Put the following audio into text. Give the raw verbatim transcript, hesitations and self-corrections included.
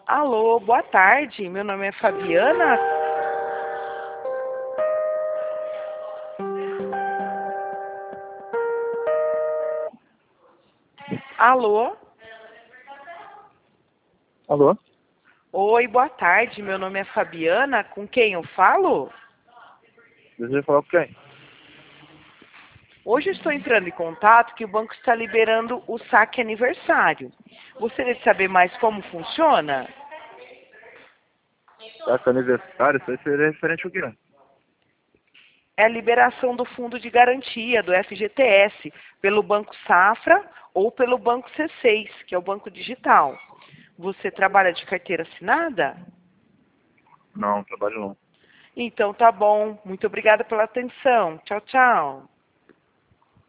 Alô, boa tarde. Meu nome é Fabiana. Alô? Alô? Oi, boa tarde. Meu nome é Fabiana. Com quem eu falo? Deseja falar com quem? Hoje eu estou entrando em contato que o banco está liberando o saque aniversário. Gostaria de saber mais como funciona? Saca aniversário, isso aí seria referente ao quê? É a liberação do fundo de garantia, do F G T S, pelo Banco Safra ou pelo Banco C seis, que é o banco digital. Você trabalha de carteira assinada? Não, trabalho não. Então tá bom. Muito obrigada pela atenção. Tchau, tchau.